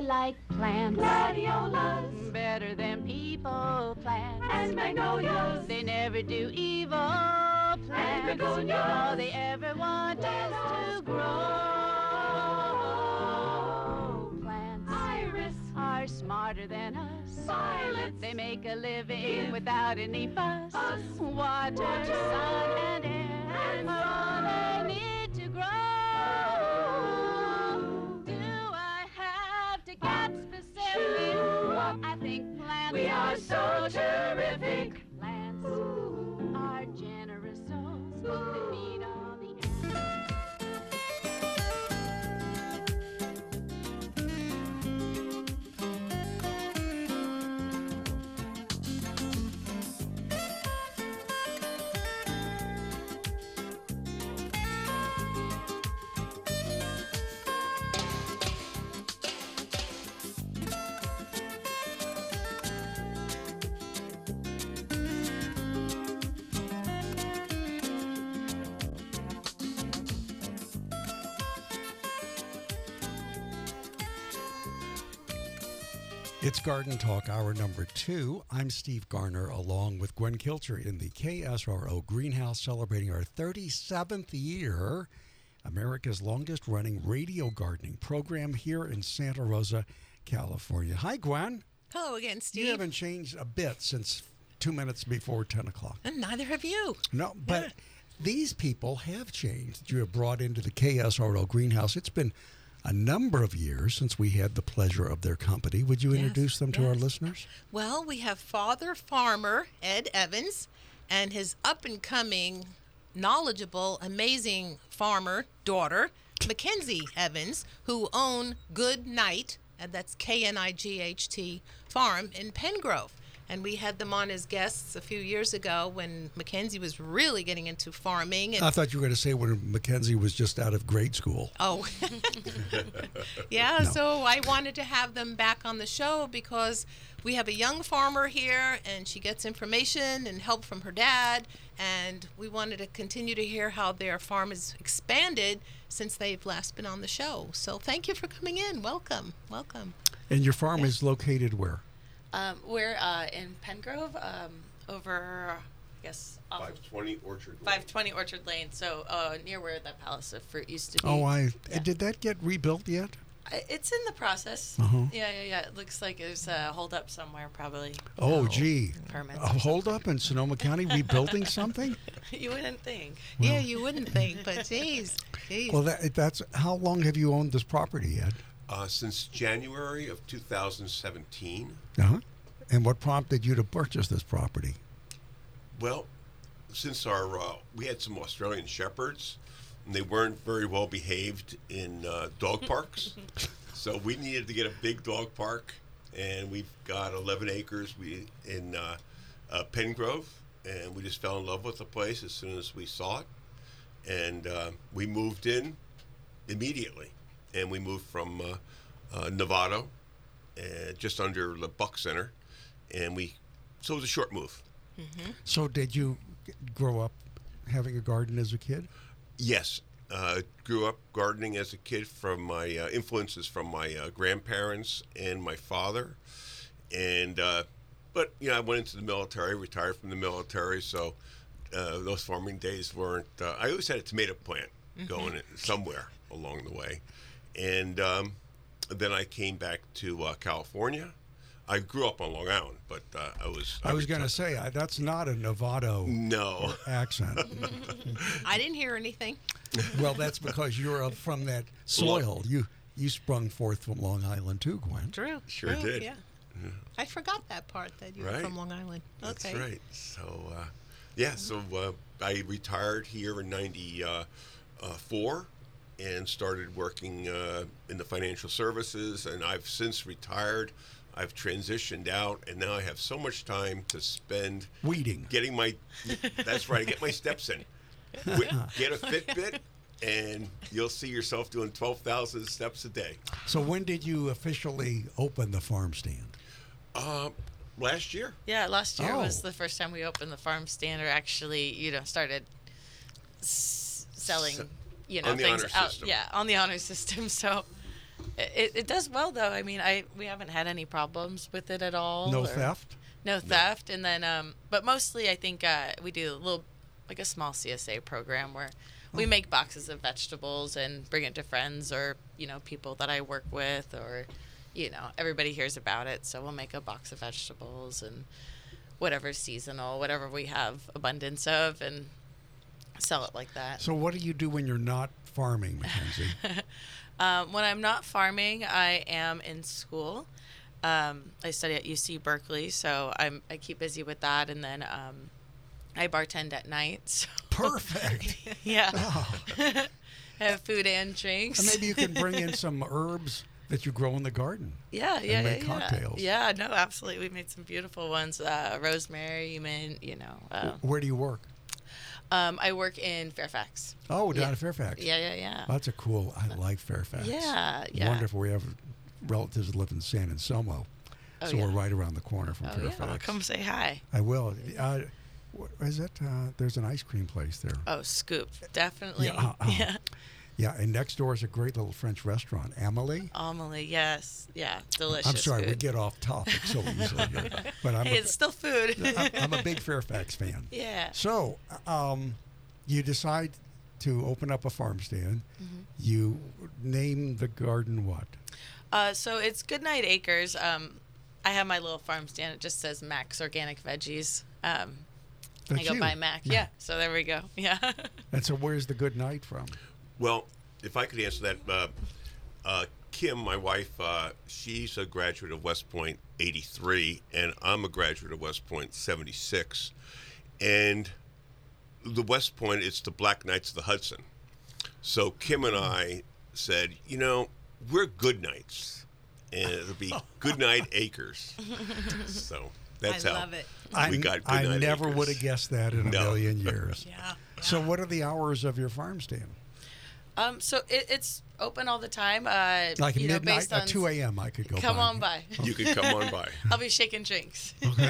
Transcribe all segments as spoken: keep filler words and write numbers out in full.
like plants. Gladiolas. Better than people plants. And magnolias. They never do evil plants. And begonias. All they ever want is to grow. Plants Iris. are smarter than us. Violets. They make a living Give without any fuss. us Water, water, sun, and air and are all they need to grow. Do I have to get specific? I think plants We are so terrific. Plants are generous souls that feed all the animals. It's Garden Talk, hour number two. I'm Steve Garner, along with Gwen Kilcher in the K S R O Greenhouse, celebrating our thirty-seventh year, America's longest-running radio gardening program here in Santa Rosa, California. Hi, Gwen. Hello again, Steve. You haven't changed a bit since two minutes before ten o'clock. And neither have you. No, but Yeah. these people have changed that you have brought into the K S R O Greenhouse. It's been a number of years since we had the pleasure of their company. Would you Yes, introduce them to yes. our listeners? Well, we have Father Farmer Ed Evans and his up-and-coming, knowledgeable, amazing farmer daughter, Mackenzie Evans, who own Good Night, and that's K N I G H T Farm in Pengrove. And we had them on as guests a few years ago when Mackenzie was really getting into farming. And I thought you were going to say when Mackenzie was just out of grade school. Oh, yeah. No. So I wanted to have them back on the show because we have a young farmer here and she gets information and help from her dad. And we wanted to continue to hear how their farm has expanded since they've last been on the show. So thank you for coming in. Welcome. Welcome. And your farm is located where? Um, we're uh, in Pengrove, um, over, I guess, off of five twenty Orchard Lane. five twenty Orchard Lane, so uh, near where the Palace of Fruit used to be. Oh, I Yeah. did that get rebuilt yet? I- It's in the process. Uh-huh. Yeah, yeah, yeah. It looks like there's a hold up somewhere, probably. Oh, No gee. Permits. A hold up in Sonoma County rebuilding something? You wouldn't think. Yeah, you wouldn't think, but geez. geez. Well, that, that's how long have you owned this property, Ed? Uh, since January of two thousand seventeen. Uh-huh. And what prompted you to purchase this property? Well, since our uh, we had some Australian shepherds, and they weren't very well behaved in uh, dog parks, so we needed to get a big dog park, and we've got eleven acres we in uh, uh, Pengrove, and we just fell in love with the place as soon as we saw it, and uh, we moved in immediately, and we moved from uh, uh, Novato, uh, just under the Buck Center, and we so it was a short move. So did you g- grow up having a garden as a kid? Yes, uh, grew up gardening as a kid from my uh, influences from my uh, grandparents and my father, and uh, but you know I went into the military, retired from the military, so uh, those farming days weren't. Uh, I always had a tomato plant going in somewhere along the way, and um, then I came back to uh, California. I grew up on Long Island, but uh, I was. I was going to say, I, that's not a Novato No. accent. I didn't hear anything. Well, that's because you're uh, from that soil. You you sprung forth from Long Island too, Gwen. True. Sure True, did. Yeah. I forgot that part that you were Right. from Long Island. That's Okay. right. So, uh, yeah, so uh, I retired here in ninety-four and started working uh, in the financial services, and I've since retired. I've transitioned out, and now I have so much time to spend Weeding. getting my, that's right, I get my steps in. Wi- Get a Fitbit, and you'll see yourself doing twelve thousand steps a day. So when did you officially open the farm stand? Uh, last year. Yeah, last year was Oh. the first time we opened the farm stand, or actually, you know, started s- selling, Se- you know, on the things honor out. system. Yeah, on the honor system. So, It, it does well though. I mean, I we haven't had any problems with it at all. No or- theft? No theft, and then um, but mostly I think uh, we do a little like a small C S A program where we make boxes of vegetables and bring it to friends or you know people that I work with or you know everybody hears about it, so we'll make a box of vegetables and whatever's seasonal, whatever we have abundance of, and sell it like that. So what do you do when you're not farming, Mackenzie? Um, when I'm not farming, I am in school. Um, I study at U C Berkeley, so I'm I keep busy with that, and then um, I bartend at night. So Perfect. yeah, Oh. have food and drinks. And maybe you can bring in some herbs that you grow in the garden. yeah, yeah, make yeah, cocktails. yeah. Yeah, no, absolutely. We made some beautiful ones. Uh, rosemary, mint. You know. Uh, Where do you work? um, I work in Fairfax. Oh, down Yeah. at Fairfax. Yeah, yeah, yeah. That's a cool. I like Fairfax. Yeah, yeah. Wonderful. We have relatives that live in San Anselmo, Oh, so yeah. we're right around the corner from Oh yeah, Fairfax. well, come say hi. I will. Uh, what is it? Uh, there's an ice cream place there. Oh, Scoop, definitely. Yeah, uh, uh. yeah. Yeah, and next door is a great little French restaurant, Amelie. Amelie, yes, yeah, delicious. I'm sorry, we food. get off topic so easily here, but I'm Hey, a, it's still food. I'm, I'm a big Fairfax fan. yeah. So, um, you decide to open up a farm stand. Mm-hmm. You name the garden what? Uh, so it's Goodnight Acres. Um, I have my little farm stand. It just says Max Organic Veggies. Um, I That's go you. by Mac. Yeah. So there we go. Yeah. And so, where's the good night from? Well, if I could answer that, uh, uh, Kim, my wife, uh, she's a graduate of West Point eighty-three, and I'm a graduate of West Point seventy-six. And the West Point, it's the Black Knights of the Hudson. So Kim and I said, you know, we're good nights, and it'll be Goodnight Acres. So that's I how love it. we I, got I Goodnight never Acres. would have guessed that in a No. million years. Yeah. So, what are the hours of your farm stand? Um, so it, it's open all the time. Uh, Like you know, midnight based at on two a.m. I could go. Come by. on by. You can come on by. I'll be shaking drinks.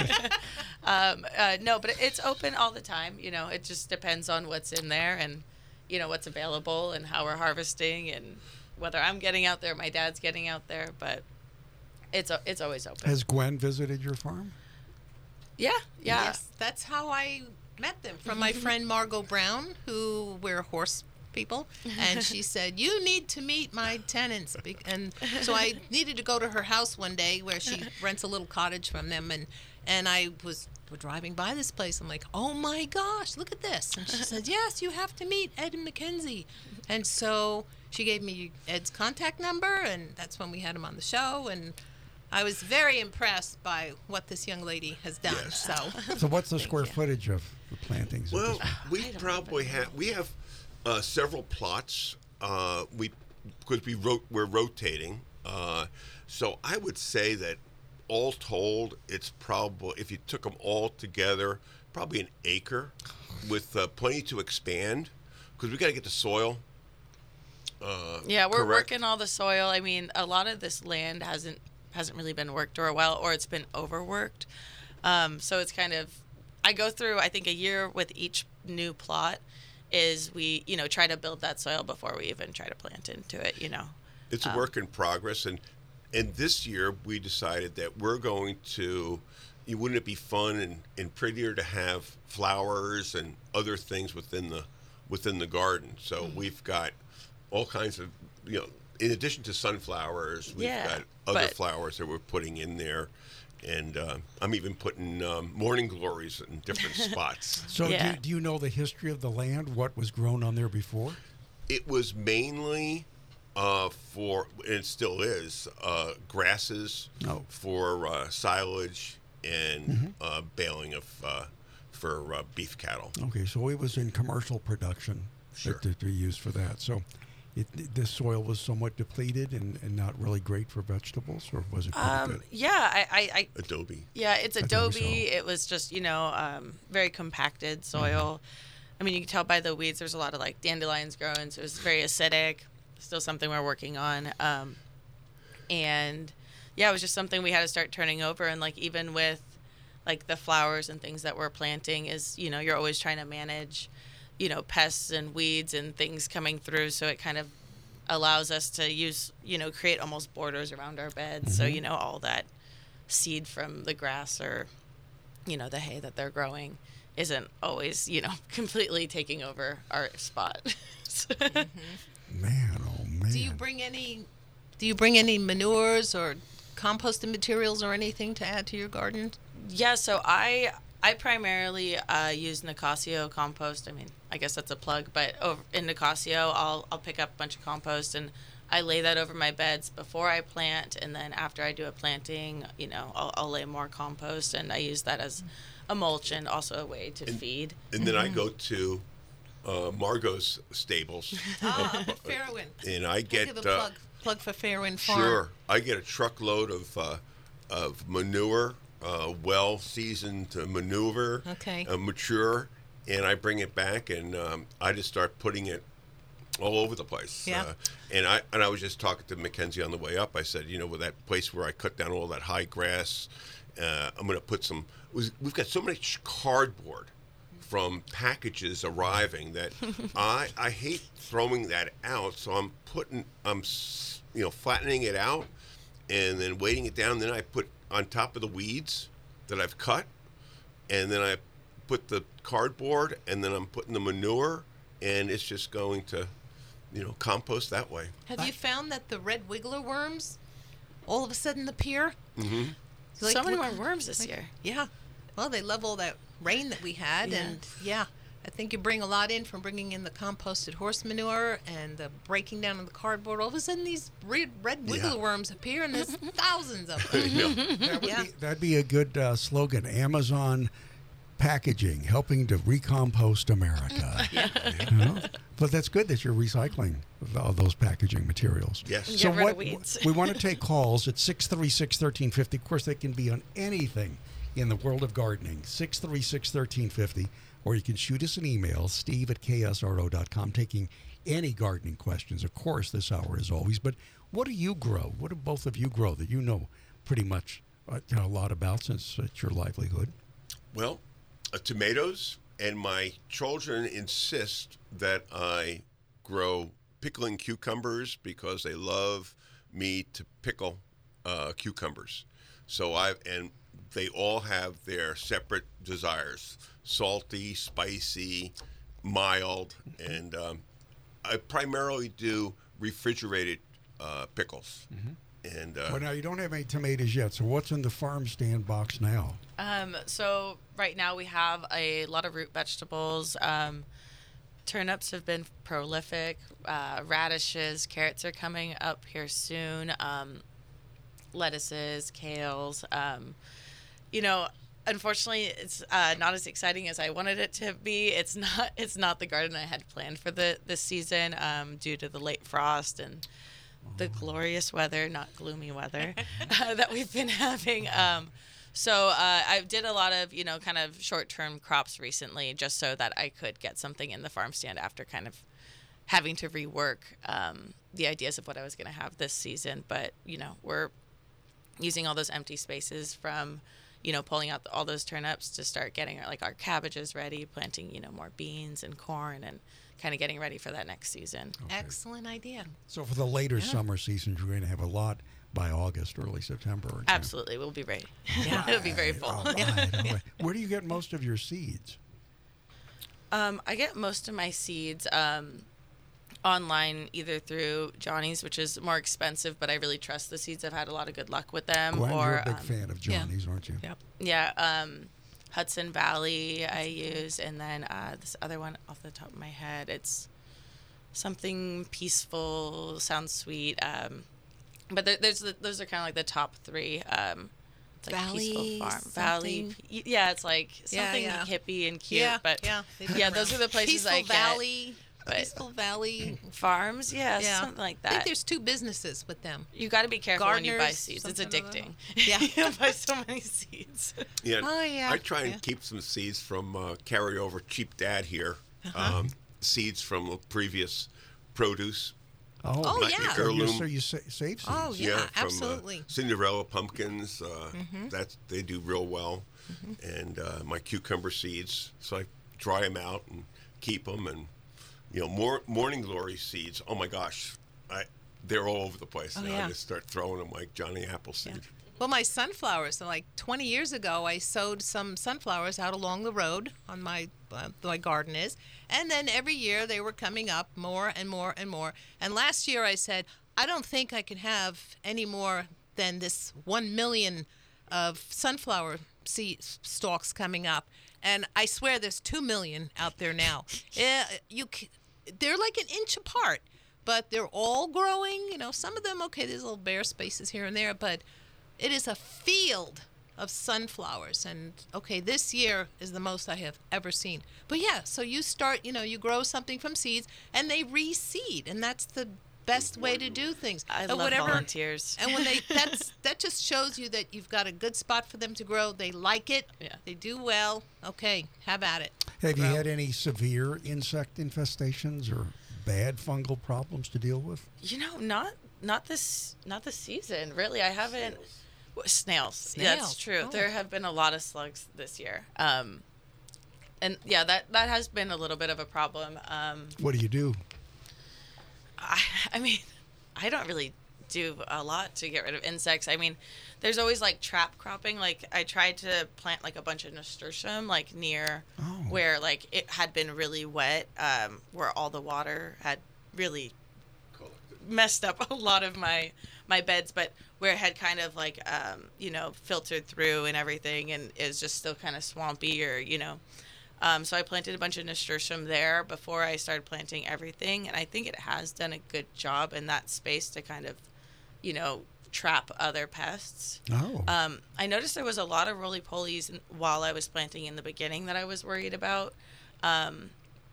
um, uh, no, but it's open all the time. You know, it just depends on what's in there and, you know, what's available and how we're harvesting and whether I'm getting out there, my dad's getting out there. But it's a- it's always open. Has Gwen visited your farm? yeah, yeah. Yes, that's how I met them from my friend Margot Brown, who we're horse people, and she said you need to meet my tenants, be- and so I needed to go to her house one day where she rents a little cottage from them, and and I was driving by this place. I'm like, oh my gosh, look at this! And she said, yes, you have to meet Ed and Mackenzie, and so she gave me Ed's contact number, and that's when we had him on the show, and I was very impressed by what this young lady has done. Yes. So. So, what's the square footage of the plantings? at Well, this point? we don't probably even have we have uh, several plots. Uh, we because we wrote we're rotating. Uh, so I would say that all told, it's probably if you took them all together, probably an acre, with uh, plenty to expand. Because we got to get the soil. Uh, Yeah, we're correct. working all the soil. I mean, a lot of this land hasn't hasn't really been worked or well, or it's been overworked. Um, so it's kind of, I go through, I think, a year with each new plot. Is we, you know, try to build that soil before we even try to plant into it. You know. It's a Um, work in progress, and and this year we decided that we're going to. You wouldn't it be fun and, and prettier to have flowers and other things within the within the garden? So Mm-hmm. we've got all kinds of you know. In addition to sunflowers, we've Yeah, got other but- flowers that we're putting in there, and uh, I'm even putting um, morning glories in different spots. So, Yeah. do, do you know the history of the land? What was grown on there before? It was mainly uh, for, and it still is, uh, grasses Oh. for uh, silage and Mm-hmm. uh, baling of uh, for uh, beef cattle. Okay, so it was in commercial production Sure. that, that we used for that. So, it, this soil was somewhat depleted and, and not really great for vegetables, or was it pretty Um, good? yeah, I, I, I Adobe. Yeah, it's That's what we adobe. saw. It was just, you know, um, very compacted soil. I mean, you can tell by the weeds. There's a lot of like dandelions growing, so it was very acidic. Still something we're working on. Um, and yeah, it was just something we had to start turning over. And like even with like the flowers and things that we're planting, is you know you're always trying to manage, you know, pests and weeds and things coming through. So it kind of allows us to use, you know, create almost borders around our beds. So, you know, all that seed from the grass or, you know, the hay that they're growing isn't always, you know, completely taking over our spot. Man, oh man. Do you bring any? Do you bring any manures or composting materials or anything to add to your garden? Yeah, so I I primarily uh, use Nicasio compost. I mean, I guess that's a plug, but over in Nicasio, I'll I'll pick up a bunch of compost and I lay that over my beds before I plant, and then after I do a planting, you know, I'll, I'll lay more compost, and I use that as a mulch and also a way to And- feed. And then I go to uh, Margot's stables, Ah, Fairwind. and I We'll get give a uh, plug, plug for Fairwind Farm. sure I get a truckload of uh, of manure, uh, well seasoned manure, Okay. uh, mature, and I bring it back, and um, I just start putting it all over the place. Yeah. Uh, and I and I was just talking to Mackenzie on the way up. I said, you know, with that place where I cut down all that high grass, uh, I'm going to put some. was- We've got so much cardboard from packages arriving that I I hate throwing that out. So I'm putting I'm s- you know flattening it out and then weighting it down. Then I put on top of the weeds that I've cut, and then I put the cardboard, and then I'm putting the manure, and it's just going to, you know, compost that way. Have you found that the red wiggler worms all of a sudden appear? Mm-hmm. Like, so many look- more worms this like- year. Yeah. Well, they love all that rain that we had, Yeah. and yeah, I think you bring a lot in from bringing in the composted horse manure and the breaking down of the cardboard. All of a sudden, these red, red wiggler Yeah. worms appear, and there's thousands of them. That would Yeah. be, that'd be a good uh, slogan. Amazon packaging, helping to recompost America. You know? But that's good that you're recycling all those packaging materials. Yes. Get So rid of what weeds. we want to take calls at six three six, one three five zero. Of course, they can be on anything in the world of gardening. six three six, one three five zero. Or you can shoot us an email, steve at k s r o dot com, taking any gardening questions, of course, this hour as always. But what do you grow? What do both of you grow that you know pretty much uh, you know, a lot about, since it's your livelihood? Well, uh, tomatoes, and my children insist that I grow pickling cucumbers because they love me to pickle uh, cucumbers. So I and they all have their separate desires: salty, spicy, mild, and um, I primarily do refrigerated uh, pickles. And uh, Well, now you don't have any tomatoes yet, so what's in the farm stand box now? Um, so right now we have a lot of root vegetables. Um, turnips have been prolific. Uh, radishes, carrots are coming up here soon. Um, lettuces, kales. Um, you know, unfortunately, it's uh, not as exciting as I wanted it to be. It's not. It's not the garden I had planned for the this season um, due to the late frost and the glorious weather, not gloomy weather, uh, that we've been having. Um, so uh, I did a lot of, you know, kind of short-term crops recently just so that I could get something in the farm stand after kind of having to rework um, the ideas of what I was going to have this season. But, you know, we're using all those empty spaces from, you know, pulling out the, all those turnips to start getting our, like our cabbages ready, planting, you know, more beans and corn and kind of getting ready for that next season. Excellent idea. So for the later summer seasons, you're going to have a lot by August, early September. aren't you? Absolutely. We'll be ready. Yeah. It'll be very full. All right, all right. Where do you get most of your seeds? Um, I get most of my seeds um, online, either through Johnny's, which is more expensive, but I really trust the seeds. I've had a lot of good luck with them. Gwen, or you're a big um, fan of yeah. Johnny's, aren't you? Yep. yeah, um, Hudson Valley I use, and then uh, this other one off the top of my head, it's something peaceful, sounds sweet. Um, but there, there's the, those are kind of like the top three. Um, it's like Valley Peaceful Farm, Valley. something. y- Yeah, it's like Yeah, something yeah. hippie and cute. Yeah, but yeah. they yeah, put those around. are the places Peaceful I get. Valley, but- Peaceful Valley. Farms, yeah, Yeah. something like I think that. there's two businesses with them. You got to be careful when you buy Gardeners, seeds. It's something or other. addicting. Yeah. you buy so many seeds. Yeah, Oh, yeah, I try and yeah. keep some seeds from uh, carryover cheap dad here. Uh-huh. Um, seeds from previous produce. Oh, Oh, Like yeah. So you, heirloom. so you sa- save seeds. Oh, yeah, from absolutely. Uh, Cinderella pumpkins. Uh, Mm-hmm. That's they do real well. And uh, my cucumber seeds. So I dry them out and keep them. And you know, more morning glory seeds. Oh my gosh, I they're all over the place Oh, now. yeah. I just start throwing them like Johnny Appleseed. Well, my sunflowers. So like twenty years ago, I sowed some sunflowers out along the road on my uh, my garden is, and then every year they were coming up more and more and more. And last year I said, I don't think I can have any more than this one million of sunflower seed stalks coming up. And I swear there's two million out there now. Yeah, you, c- they're like an inch apart, but they're all growing. You know, some of them, okay, there's little bare spaces here and there, but it is a field of sunflowers. And okay, this year is the most I have ever seen. But yeah, so you start, you know, you grow something from seeds and they reseed, and that's the best way to do things. I And love volunteers. And when they that's that just shows you that you've got a good spot for them to grow. They like it. Yeah. They do well. Okay, have at it. Have you Grow. had any severe insect infestations or bad fungal problems to deal with? You know, not not this not this season. Really, I haven't. Snails. Snails. Yeah, that's Snails. true. Oh. There have been a lot of slugs this year. Um, and yeah, that that has been a little bit of a problem. Um, What do you do? I, I mean, I don't really do a lot to get rid of insects. I mean, there's always like trap cropping. Like I tried to plant like a bunch of nasturtium like near Oh. where like it had been really wet, um, where all the water had really messed up a lot of my my beds, but where it had kind of like um, you know filtered through and everything, and is just still kind of swampy or you know. Um, so I planted a bunch of nasturtium there before I started planting everything, and I think it has done a good job in that space to kind of, you know, trap other pests. Oh. Um, I noticed there was a lot of roly-polies in- while I was planting in the beginning that I was worried about. Um,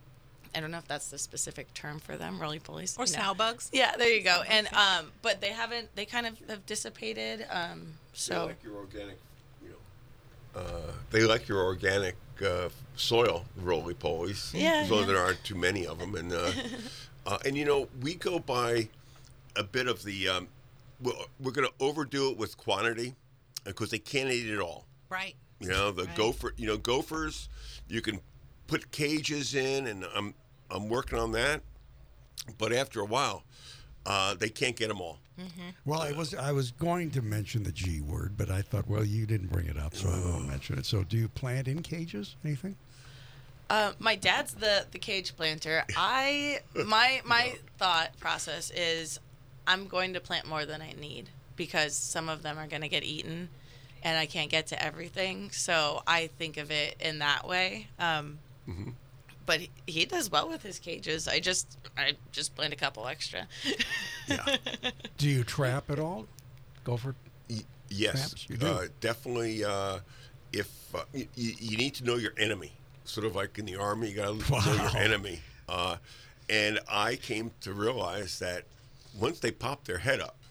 I don't know if that's the specific term for them, roly-polies. Or you know. sow bugs. Yeah, there you go. And um, but they haven't. They kind of have dissipated. Um, They so like your organic, you know. Uh, they like your organic uh, soil, roly-polies. Yeah, As long as yeah. there aren't too many of them, and uh, uh, and you know we go by a bit of the. Um, well, we're going to overdo it with quantity because they can't eat it all. Right. You know the Right. gopher. You know gophers. You can put cages in, and I'm I'm working on that. But after a while, uh, they can't get them all. Well, I was I was going to mention the G word, but I thought, well, you didn't bring it up, so I won't mention it. So, do you plant in cages? Anything? Uh, my dad's the, the cage planter. I my my thought process is I'm going to plant more than I need because some of them are going to get eaten, and I can't get to everything. So I think of it in that way. Um, But he, he does well with his cages. I just I just plant a couple extra. Yeah. Do you trap at all? Gopher? Y- yes, Perhaps you do. Uh, definitely. Uh, if uh, you, you need to know your enemy, sort of like in the army, you got to know Wow. your enemy. Uh, and I came to realize that once they pop their head up,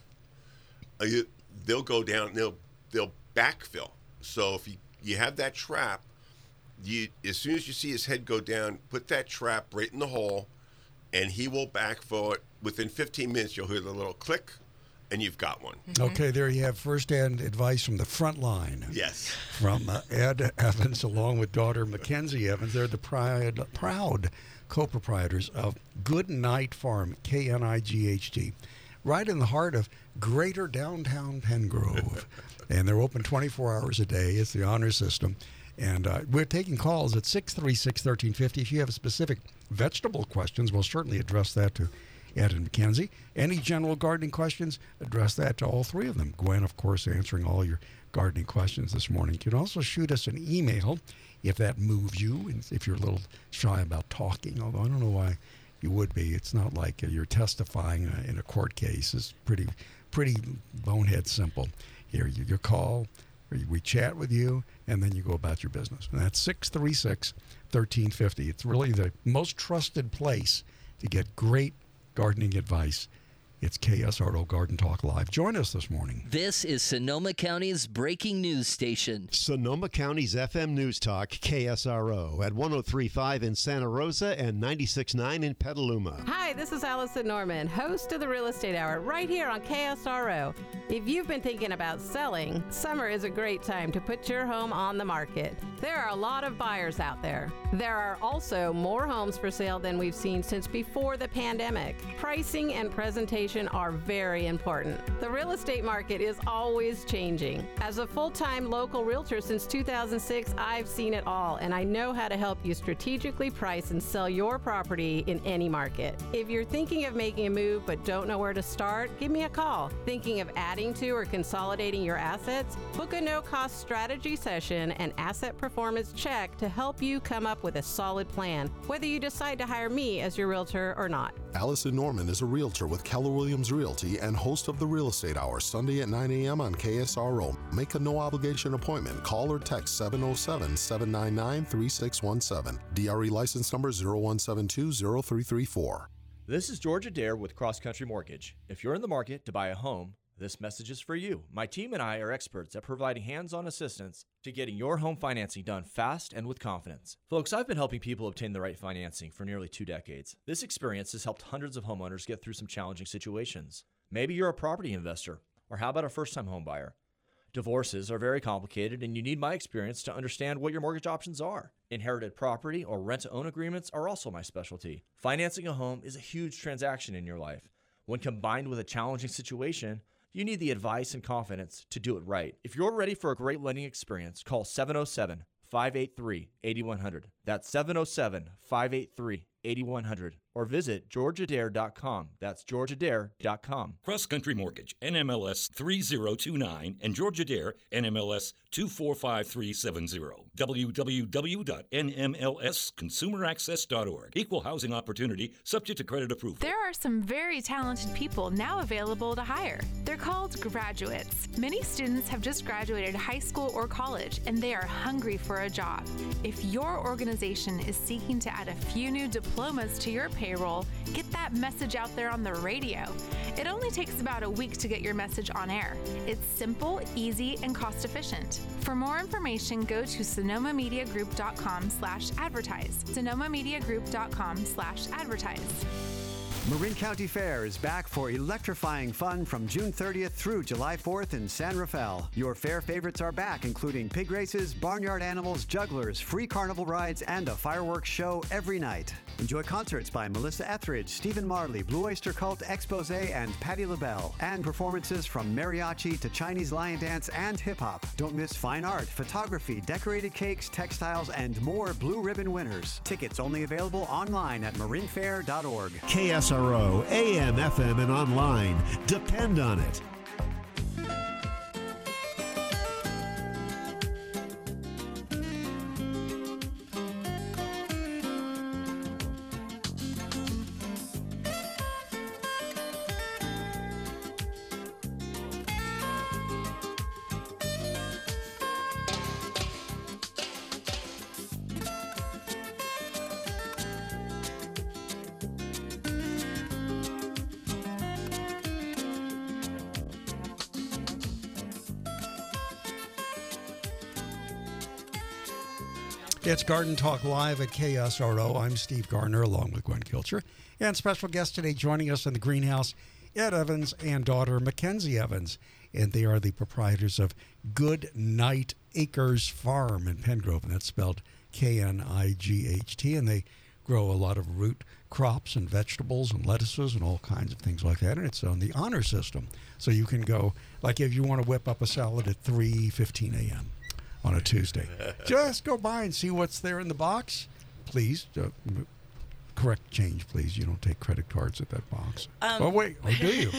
uh, you, they'll go down. They'll they'll backfill. So if you you have that trap, you as soon as you see his head go down, put that trap right in the hole, and he will backfill it. Within fifteen minutes, you'll hear the little click, and you've got one. Okay, there you have first-hand advice from the front line. Yes. From uh, Ed Evans, along with daughter Mackenzie Evans. They're the proud, proud co-proprietors of Good Night Farm, K N I G H T, right in the heart of greater downtown Pengrove. And they're open twenty-four hours a day. It's the honor system. And uh, we're taking calls at six three six, one three five zero. If you have specific vegetable questions, we'll certainly address that to Ed and Mackenzie. Any general gardening questions, address that to all three of them. Gwen, of course, answering all your gardening questions this morning. You can also shoot us an email if that moves you, and if you're a little shy about talking, although I don't know why you would be. It's not like uh, you're testifying uh, in a court case. It's pretty, pretty bonehead simple. Here, you, you call, or we chat with you, and then you go about your business. And that's six three six, one three five zero. It's really the most trusted place to get great gardening advice. It's K S R O Garden Talk Live. Join us this morning. This is Sonoma County's breaking news station. Sonoma County's F M News Talk, K S R O, at one oh three point five in Santa Rosa and ninety-six point nine in Petaluma. Hi, this is Allison Norman, host of the Real Estate Hour, right here on K S R O. If you've been thinking about selling, summer is a great time to put your home on the market. There are a lot of buyers out there. There are also more homes for sale than we've seen since before the pandemic. Pricing and presentation information are very important. The real estate market is always changing. As a full-time local realtor since two thousand six, I've seen it all, and I know how to help you strategically price and sell your property in any market. If you're thinking of making a move but don't know where to start, give me a call. Thinking of adding to or consolidating your assets? Book a no-cost strategy session and asset performance check to help you come up with a solid plan, whether you decide to hire me as your realtor or not. Allison Norman is a realtor with Keller Williams Realty and host of the Real Estate Hour, Sunday at nine a.m. on K S R O. Make a no-obligation appointment. Call or text seven oh seven, seven nine nine, three six one seven. D R E license number zero one seven two zero three three four. This is George Adair with Cross Country Mortgage. If you're in the market to buy a home, this message is for you. My team and I are experts at providing hands-on assistance to getting your home financing done fast and with confidence. Folks, I've been helping people obtain the right financing for nearly two decades. This experience has helped hundreds of homeowners get through some challenging situations. Maybe you're a property investor, or how about a first-time home buyer? Divorces are very complicated, and you need my experience to understand what your mortgage options are. Inherited property or rent-to-own agreements are also my specialty. Financing a home is a huge transaction in your life. When combined with a challenging situation, you need the advice and confidence to do it right. If you're ready for a great lending experience, call seven oh seven, five eight three, eight one zero zero. That's seven oh seven, five eight three, eight one zero zero. Or visit george adair dot com. That's george adair dot com. Cross Country Mortgage, N M L S three zero two nine, and George Adair, N M L S two four five three seven zero. w w w dot n m l s consumer access dot org. Equal housing opportunity, subject to credit approval. There are some very talented people now available to hire. They're called graduates. Many students have just graduated high school or college, and they are hungry for a job. If your organization is seeking to add a few new diplomas to your payroll, get that message out there on the radio. It only takes about a week to get your message on air. It's simple, easy, and cost efficient. For more information, go to sonoma media group dot com slash advertise. sonoma media group dot com slash advertise. Marin County Fair is back for electrifying fun from June thirtieth through July fourth in San Rafael. Your fair favorites are back, including pig races, barnyard animals, jugglers, free carnival rides, and a fireworks show every night. Enjoy concerts by Melissa Etheridge, Stephen Marley, Blue Oyster Cult, Expose, and Patti LaBelle, and performances from mariachi to Chinese lion dance and hip-hop. Don't miss fine art, photography, decorated cakes, textiles, and more blue ribbon winners. Tickets only available online at marin fair dot org. K S R O, A M, F M, and online. Depend on it. It's Garden Talk Live at K S R O. I'm Steve Garner along with Gwen Kilcher. And special guest today joining us in the greenhouse, Ed Evans and daughter Mackenzie Evans. And they are the proprietors of Good Night Acres Farm in Pengrove. And that's spelled K N I G H T. And they grow a lot of root crops and vegetables and lettuces and all kinds of things like that. And it's on the honor system. So you can go, like if you want to whip up a salad at three fifteen a.m. on a Tuesday. Just go by and see what's there in the box. Please, uh, correct change, please. You don't take credit cards at that box. Um, oh, wait. Or do you?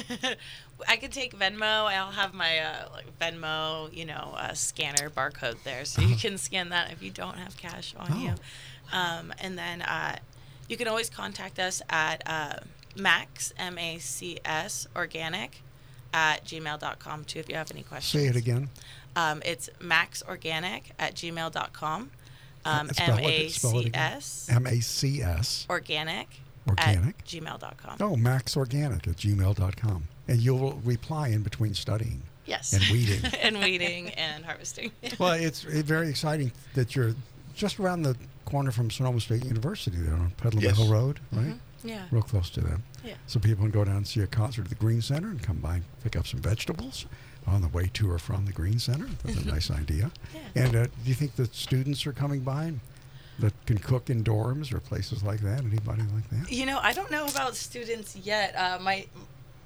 I could take Venmo. I'll have my uh, like Venmo, you know, uh, scanner barcode there. So you can scan that if you don't have cash on Oh. you. Um, and then uh, you can always contact us at uh, Max, M A C S, Organic, at gmail dot com, too, if you have any questions. Say it again. Um, it's maxorganic at gmail dot com. Um, Spell M it- A spell it C again. S. M A C S. Organic. Organic? At gmail dot com. Oh, maxorganic at gmail dot com. And you'll reply in between studying. Yes. And weeding. and weeding and harvesting. Well, it's uh, very exciting that you're just around the corner from Sonoma State University there on Petaluma Yes. Hill Road, right? Mhm. Yeah. Real close to them. Yeah. So people can go down and see a concert at the Green Center and come by and pick up some vegetables on the way to or from the Green Center. That's a nice idea. Yeah. And uh, do you think that students are coming by and that can cook in dorms or places like that? Anybody like that? You know, I don't know about students yet. Uh, my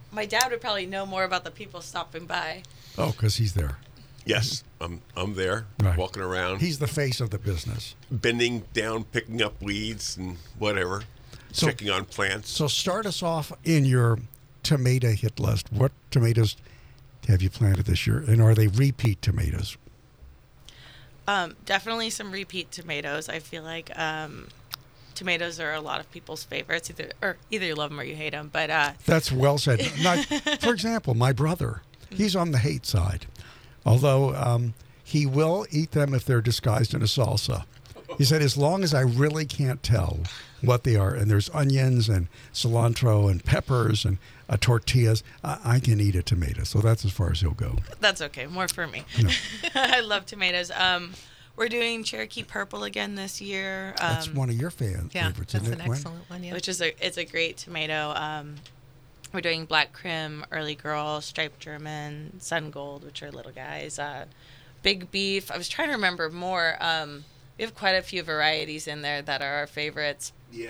my dad would probably know more about the people stopping by. Oh, because he's there. Yes, I'm I'm there, Right. walking around. He's the face of the business. Bending down, picking up weeds and whatever, So- checking on plants. So start us off in your tomato hit list. What tomatoes have you planted this year, and are they repeat tomatoes? Um, definitely some repeat tomatoes. I feel like um, tomatoes are a lot of people's favorites. Either or either you love them or you hate them. But uh, That's well said. Now, for example, my brother, he's on the hate side, although um, he will eat them if they're disguised in a salsa. He said, as long as I really can't tell what they are, and there's onions and cilantro and peppers and uh, tortillas, I, I can eat a tomato. So that's as far as he'll go. that's okay. More for me. No. I love tomatoes. Um, we're doing Cherokee Purple again this year. Um, That's one of your fan Yeah, favorites, that's isn't an it, Gwen? excellent one. Yeah. which is a it's a great tomato. Um, we're doing Black Crim, Early Girl, Striped German, Sun Gold, which are little guys. Uh, Big Beef. I was trying to remember more. Um, we have quite a few varieties in there that are our favorites. Yeah.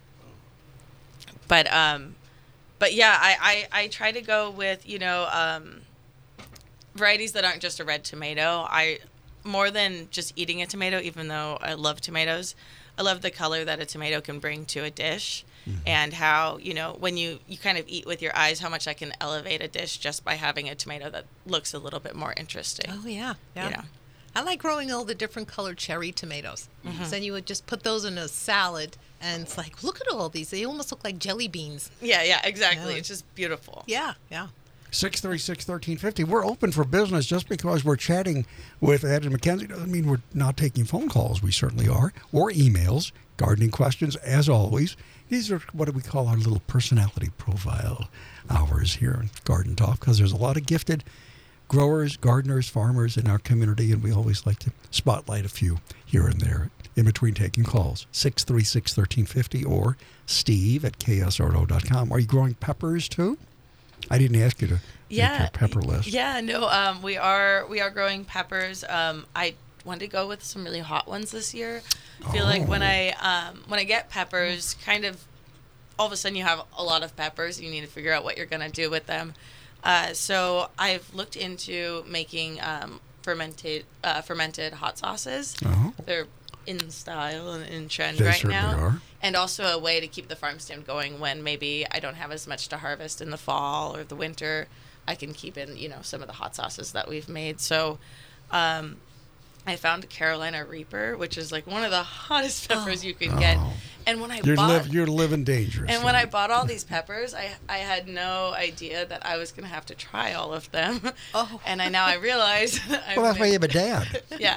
But um, but yeah, I, I, I try to go with you know um, varieties that aren't just a red tomato. I more than just eating a tomato, even though I love tomatoes, I love the color that a tomato can bring to a dish, Mm-hmm. and how you know when you you kind of eat with your eyes, how much I can elevate a dish just by having a tomato that looks a little bit more interesting. Oh yeah, yeah. You know. I like growing all the different colored cherry tomatoes. Mhm. So then you would just put those in a salad, and it's like, look at all these. They almost look like jelly beans. Yeah, yeah, exactly. Yeah. It's just beautiful. Yeah, yeah. six three six, one three five zero. We're open for business. Just because we're chatting with Ed and Mackenzie doesn't mean we're not taking phone calls. We certainly are. Or emails, gardening questions, as always. These are what do we call our little personality profile hours here in Garden Talk, because there's a lot of gifted growers, gardeners, farmers in our community, and we always like to spotlight a few here and there in between taking calls. six three six, one three five zero or steve at k s r o dot com. Are you growing peppers too? I didn't ask you to Yeah, make your pepper list. Yeah, no, um, we are we are growing peppers. Um, I wanted to go with some really hot ones this year. I feel like when Oh. I um, when I get peppers, kind of all of a sudden you have a lot of peppers. You need to figure out what you're gonna do with them. Uh, so I've looked into making um, fermented uh, fermented hot sauces. Oh. They're in style and in trend They right certainly now. are. And also a way to keep the farm stand going when maybe I don't have as much to harvest in the fall or the winter. I can keep in, you know, some of the hot sauces that we've made. So um, I found Carolina Reaper, which is like one of the hottest peppers you can get. And when I You're, bought live, you're living dangerous. and when I bought all these peppers, I I had no idea that I was gonna have to try all of them. Oh. And I now I realize. Well, that's why you have a dad. Yeah.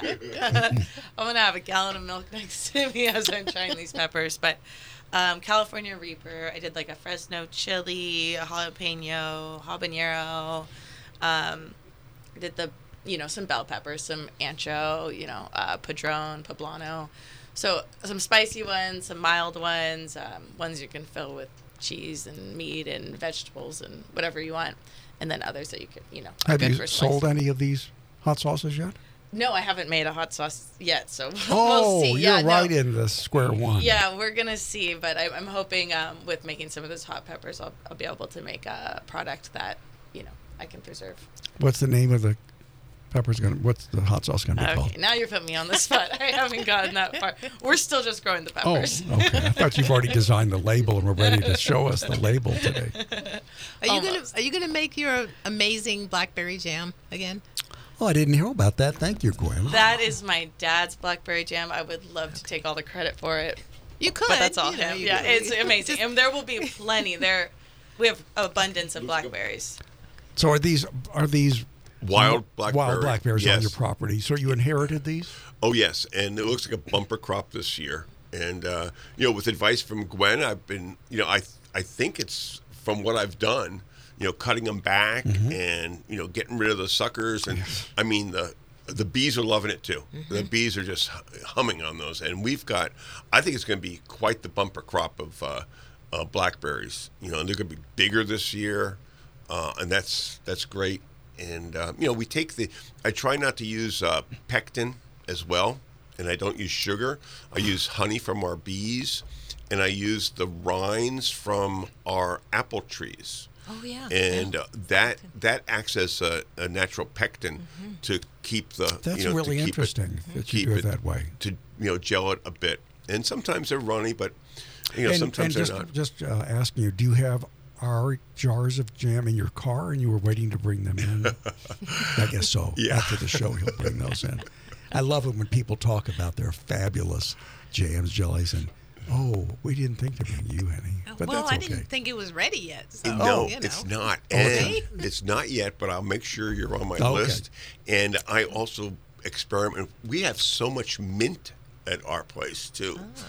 I'm gonna have a gallon of milk next to me as I'm trying these peppers. But um, California Reaper, I did like a Fresno chili, a jalapeno, habanero. Um, I did the you know some bell peppers, some ancho, you know, uh, padron, poblano. So some spicy ones, some mild ones, um, ones you can fill with cheese and meat and vegetables and whatever you want, and then others that you could, you know, are Have good you for sold slicing. any of these hot sauces yet? No, I haven't made a hot sauce yet, so Oh, we'll see. you're Yeah, no. right in the square one. Yeah, we're gonna see, but I, I'm hoping um, with making some of those hot peppers, I'll, I'll be able to make a product that you know I can preserve. What's the name of the pepper's gonna? What's the hot sauce gonna be Okay, called? now you're putting me on the spot. I haven't gotten that far. We're still just growing the Oh, peppers. okay. I thought you've already designed the label and we're ready to show us the label today. Are you gonna Are you gonna make your amazing blackberry jam again? Oh, I didn't hear about that. Thank you, Gwen. That is my dad's blackberry jam. I would love to take all the credit for it. You could, but that's all you know, him. you Yeah, could. it's amazing, and there will be plenty. There, we have abundance of blackberries. So are these are these Wild blackberry. wild blackberries on Yes. your property? So you inherited these? Oh yes, and it looks like a bumper crop this year. And uh, you know, with advice from Gwen, I've been, you know, I I think it's from what I've done, you know, cutting them back Mm-hmm. and you know, getting rid of the suckers. And I mean, the the bees are loving it too. Mm-hmm. The bees are just humming on those. And we've got, I think it's going to be quite the bumper crop of uh, uh, blackberries. You know, and they're going to be bigger this year, uh, and that's that's great. And, uh, you know, we take the, I try not to use uh, pectin as well, and I don't use sugar. I use honey from our bees, and I use the rinds from our apple trees. Oh, yeah. And uh, that that acts as a, a natural pectin Mm-hmm. to keep the. That's you know, really to keep interesting It, that you keep do it that way. To you know, gel it a bit, and sometimes they're runny, but you know, and, sometimes and they're just, not. Just uh, asking you, do you have our jars of jam in your car, and you were waiting to bring them in? I guess so. Yeah. After the show, he'll bring those in. I love it when people talk about their fabulous jams, jellies, and oh, we didn't think to bring you any. But well, that's I okay. didn't think it was ready yet. So, no, you know. it's not. Okay. And it's not yet, but I'll make sure you're on my Okay. list. And I also experiment. We have so much mint at our place too. Ah.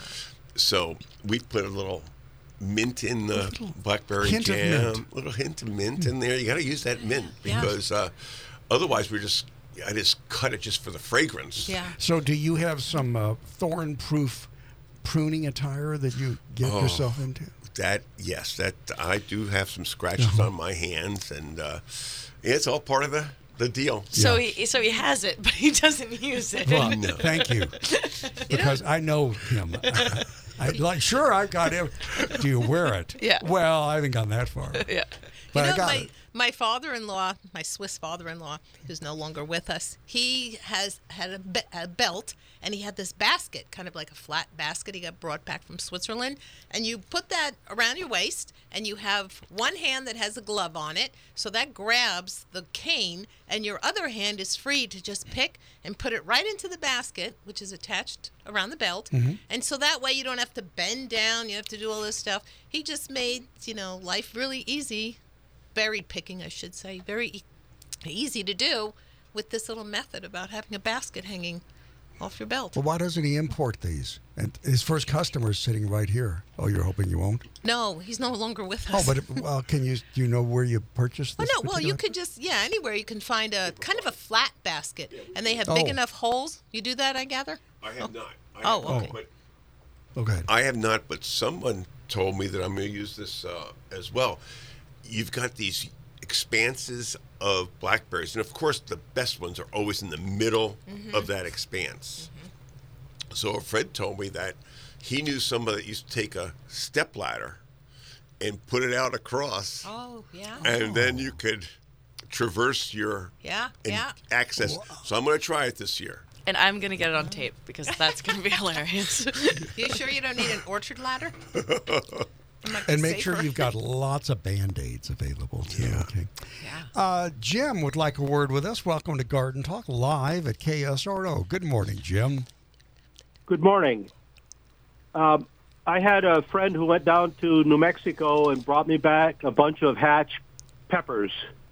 So we put a little mint in the blackberry hint of jam, mint. a little hint of mint in there. You got to use that mint Yeah. because uh, otherwise we're just. I just cut it just for the fragrance. Yeah. So, do you have some uh, thorn-proof pruning attire that you get Oh. yourself into? That yes, that I do have some scratches Uh-huh. on my hands, and uh, it's all part of the, the deal. So he so he has it, but he doesn't use it. Well, No. thank you, because I know him. I like sure I've got it. Do you wear it? Yeah. Well, I haven't gone that far. Yeah. But you know, I got my, it. my father-in-law, my Swiss father-in-law, who's no longer with us, he has had a, be- a belt, and he had this basket, kind of like a flat basket he got brought back from Switzerland. And you put that around your waist, and you have one hand that has a glove on it, so that grabs the cane, and your other hand is free to just pick and put it right into the basket, which is attached around the belt. Mhm. And so that way you don't have to bend down, you have to do all this stuff. He just made, you know, life really easy. Berry picking, I should say, very e- easy to do with this little method about having a basket hanging off your belt. Well, why doesn't he import these? And his first customer is sitting right here. Oh, you're hoping you won't? No, he's no longer with Oh, us. but well, can you? Do you know where you purchased Oh this? no, well you particular- could just yeah anywhere you can find a kind of a flat basket, and they have big Oh. enough holes. You do that, I gather. I have not. I Oh, have okay. not, but Okay. I have not, but someone told me that I'm going to use this uh, as well. You've got these expanses of blackberries, and of course, the best ones are always in the middle Mhm. of that expanse. So Fred told me that he knew somebody that used to take a step ladder and put it out across, Oh yeah. and then you could traverse your Yeah, and yeah. access. So I'm going to try it this year. And I'm gonna get it on tape because that's gonna be hilarious. You sure you don't need an orchard ladder? And make sure safer. you've got lots of Band-Aids available, too. Yeah. Okay. Yeah. Uh, Jim would like a word with us. Welcome to Garden Talk live at K S R O. Good morning, Jim. Good morning. Um, I had a friend who went down to New Mexico and brought me back a bunch of Hatch peppers.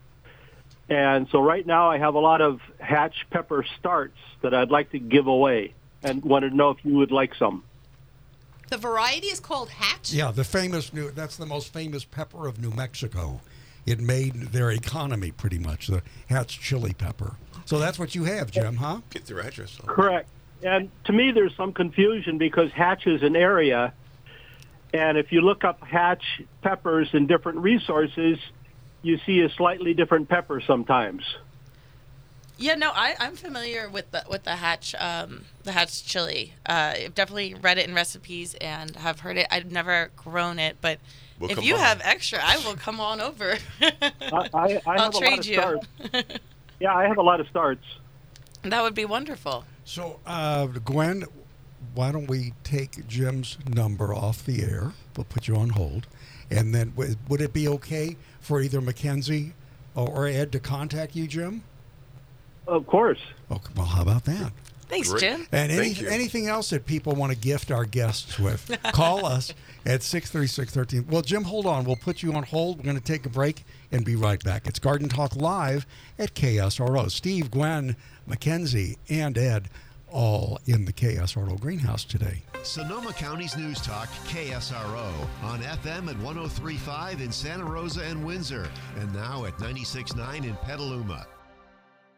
And so right now I have a lot of Hatch pepper starts that I'd like to give away and wanted to know if you would like some. The variety is called Hatch. Yeah, the famous new, that's the most famous pepper of New Mexico. It made their economy pretty much, the Hatch chili pepper. So that's what you have, Jim, huh? Get their address on. Correct. And to me, there's some confusion because Hatch is an area, and if you look up Hatch peppers in different resources, you see a slightly different pepper sometimes. Yeah, no, I, I'm familiar with the with the Hatch um, the Hatch chili. Uh, I've definitely read it in recipes and have heard it. I've never grown it, but We'll if come you by. have extra, I will come on over. I, I, I I'll have a lot trade of you. starts. Yeah, I have a lot of starts. That would be wonderful. So, uh, Gwen, why don't we take Jim's number off the air? We'll put you on hold. And then w- would it be okay for either Mackenzie or, or Ed to contact you, Jim? Of course. Okay, well, how about that? Thanks, Great. Jim. And any, Thank you. anything else that people want to gift our guests with, call us at six three six, one three. Well, Jim, hold on. We'll put you on hold. We're going to take a break and be right back. It's Garden Talk Live at K S R O. Steve, Gwen, Mackenzie, and Ed all in the K S R O greenhouse today. Sonoma County's News Talk, K S R O, on F M at one oh three point five in Santa Rosa and Windsor, and now at ninety-six point nine in Petaluma.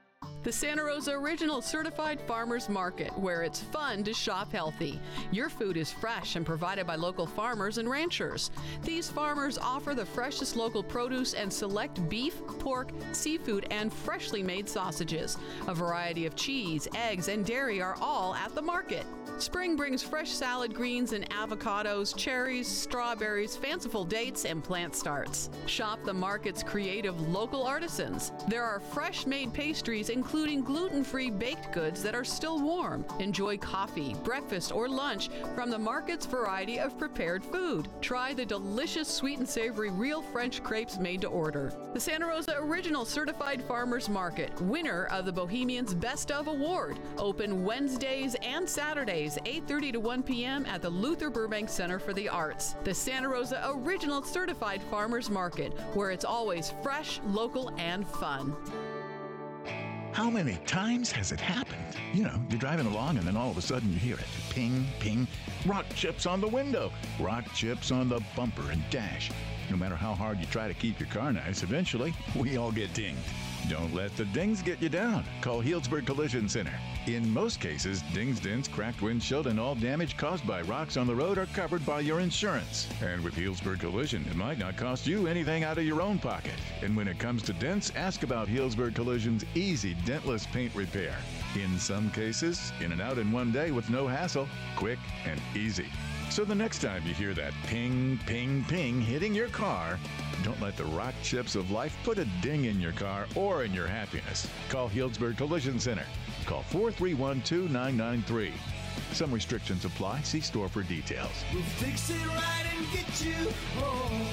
The Santa Rosa Original Certified Farmers Market, where it's fun to shop healthy. Your food is fresh and provided by local farmers and ranchers. These farmers offer the freshest local produce and select beef, pork, seafood, and freshly made sausages. A variety of cheese, eggs, and dairy are all at the market. Spring brings fresh salad greens and avocados, cherries, strawberries, fanciful dates, and plant starts. Shop the market's creative local artisans. There are fresh-made pastries, including gluten-free baked goods that are still warm. Enjoy coffee, breakfast, or lunch from the market's variety of prepared food. Try the delicious sweet and savory real French crepes made to order. The Santa Rosa Original Certified Farmers Market, winner of the Bohemians Best of Award. Open Wednesdays and Saturdays, eight thirty to one p.m. at the Luther Burbank Center for the Arts. The Santa Rosa Original Certified Farmers Market, where it's always fresh, local, and fun. How many times has it happened? You know, you're driving along and then all of a sudden you hear it. Ping, ping. Rock chips on the window. Rock chips on the bumper and dash. No matter how hard you try to keep your car nice, eventually we all get dinged. Don't let the dings get you down. Call Healdsburg Collision Center. In most cases, dings, dents, cracked windshield, and all damage caused by rocks on the road are covered by your insurance. And with Healdsburg Collision, it might not cost you anything out of your own pocket. And when it comes to dents, ask about Healdsburg Collision's easy dentless paint repair. In some cases, in and out in one day with no hassle, quick and easy. So the next time you hear that ping, ping, ping hitting your car, don't let the rock chips of life put a ding in your car or in your happiness. Call Healdsburg Collision Center. Call four three one, two nine nine three. Some restrictions apply. See store for details. We'll fix it right and get you home.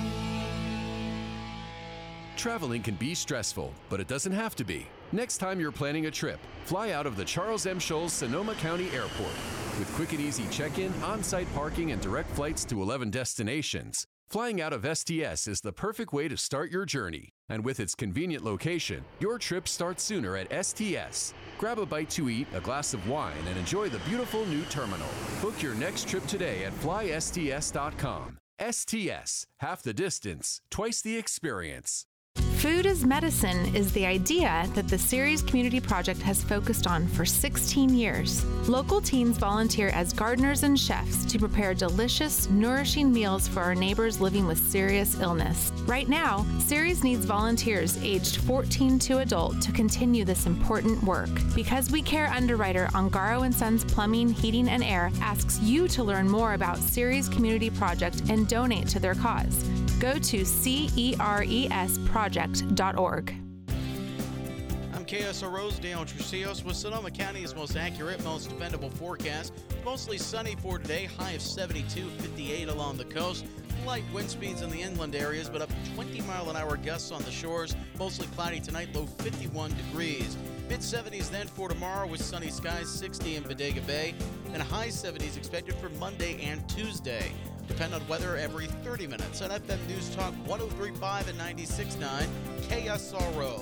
Traveling can be stressful, but it doesn't have to be. Next time you're planning a trip, fly out of the Charles M. Scholes Sonoma County Airport. With quick and easy check-in, on-site parking, and direct flights to eleven destinations, flying out of S T S is the perfect way to start your journey. And with its convenient location, your trip starts sooner at S T S. Grab a bite to eat, a glass of wine, and enjoy the beautiful new terminal. Book your next trip today at fly S T S dot com. S T S, half the distance, twice the experience. Food as medicine is the idea that the Ceres Community Project has focused on for sixteen years. Local teens volunteer as gardeners and chefs to prepare delicious, nourishing meals for our neighbors living with serious illness. Right now, Ceres needs volunteers aged fourteen to adult to continue this important work. Because We Care underwriter Ongaro and Sons Plumbing, Heating, and Air asks you to learn more about Ceres Community Project and donate to their cause. Go to ceres project dot org. I'm K S R O's Dale Trucios with Sonoma County's most accurate, most dependable forecast. Mostly sunny for today, high of seventy-two, fifty-eight along the coast. Light wind speeds in the inland areas, but up to twenty mile an hour gusts on the shores. Mostly cloudy tonight, low fifty-one degrees. mid seventies then for tomorrow with sunny skies, sixty in Bodega Bay. And high seventies expected for Monday and Tuesday. Depend on weather every thirty minutes on F M News Talk one oh three point five and ninety-six point nine K S R O.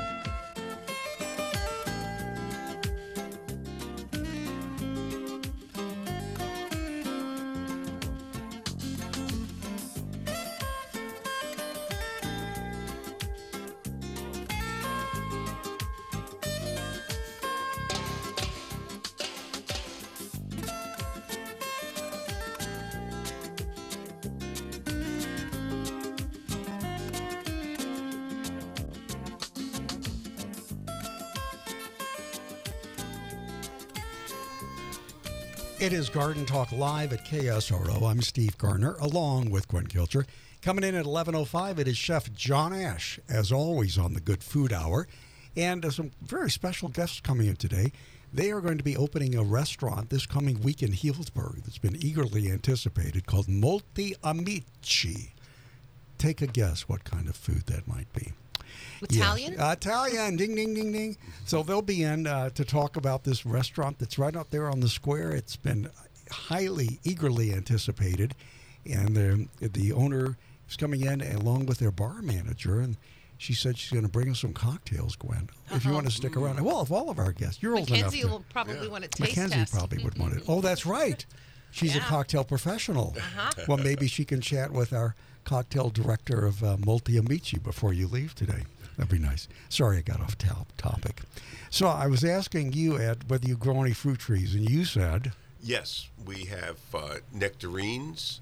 It is Garden Talk Live at K S R O. I'm Steve Garner, along with Gwen Kilcher. Coming in at eleven oh five, it is Chef John Ash, as always, on the Good Food Hour. And uh, some very special guests coming in today. They are going to be opening a restaurant this coming week in Healdsburg that's been eagerly anticipated, called Molti Amici. Take a guess what kind of food that might be. Italian? Yes. Uh, Italian, ding, ding, ding, ding. So they'll be in uh, to talk about this restaurant that's right out there on the square. It's been highly, eagerly anticipated. And the, the owner is coming in along with their bar manager, and she said she's going to bring us some cocktails, Gwen, uh-huh. if you want to stick mm. around. Well, if all of our guests, you're Mackenzie old enough to. will probably yeah. want to taste Mackenzie test. probably would want it. Oh, that's right. She's yeah. a cocktail professional. Uh-huh. Well, maybe she can chat with our cocktail director of uh, Molti Amici before you leave today. That'd be nice. Sorry, I got off top topic. So I was asking you, Ed, whether you grow any fruit trees, and you said Yes, we have uh, nectarines,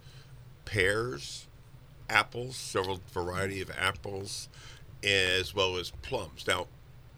pears, apples, several variety of apples, as well as plums. Now,